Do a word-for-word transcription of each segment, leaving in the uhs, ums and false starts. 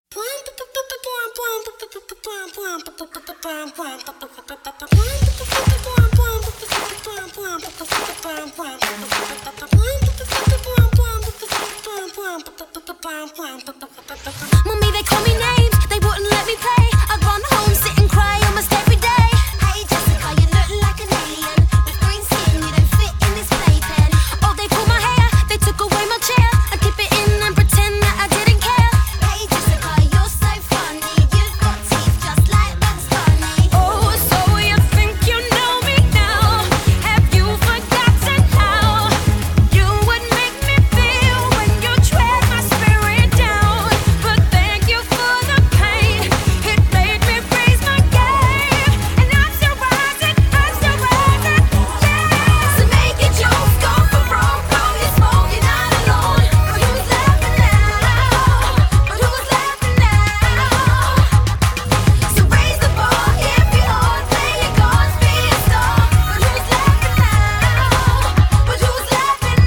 Mommy, they call me names, they wouldn't let me play. I'd run home, sit and cry almost every day. Hey Jessica, you look like an alien with green skin, you don't fit in this playpen. Oh, they pulled my hair, they took away my chair. I keep it in and pretend that I didn't care. Hey Jessica, you're so funny, you've got teeth just like Bugs Bunny. Oh, so you think you know me now? Have you forgotten how you would make me feel when you tread my spirit down? But thank you for the pain, it made me raise my game. And I'm still rising, I'm still rising, yeah. So make it yours, go for broke, roll your smoke, you're not alone. But who's laughing now? But who's laughing now? So raise the bar, if you're hard, play your cards, be a star. But who's laughing now? But who's laughing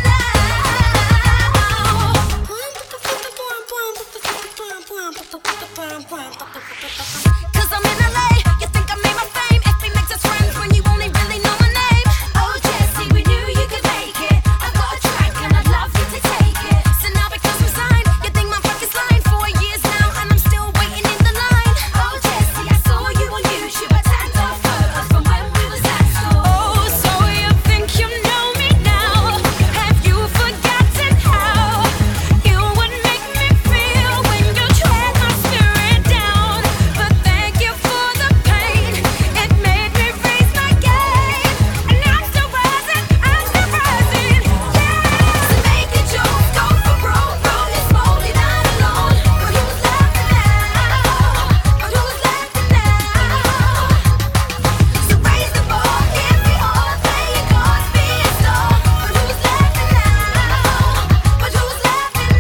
now? Cause I'm in L A, you think I made my fame. F B makes us friends when you only really know my name. Oh Jessie, we knew you could make it. I got a track and I'd love you to take it. So now because we're signed, you think my pocket's lined. Four years now and I'm still waiting in the line. Oh Jessie, I saw you on YouTube, I tagged our photos from when we was at school. Oh, so you think you know me now? Have you forgotten how you would make me feel when you tread my spirit down? But thank you for the pain, it made me raise my game. And I'm still rising, I'm still rising, yeah. So make it yours, go for broke, roll your smoke, you're not alone. But who's laughing now? But who's laughing now? So raise the bar, if you're hard, play your cards, be a star. But who's laughing now? But who's laughing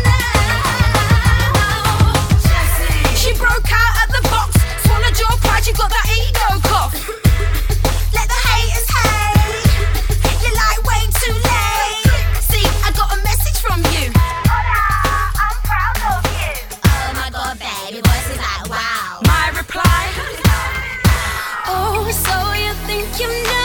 now? Jessie, she broke out at the box, swallowed your pride, you got that ego cough. Let the haters hate, you're like way too late. See, I got a message from you. Hola, I'm proud of you. Oh my god, babe, your voice is like wow. My reply, oh, so you think you know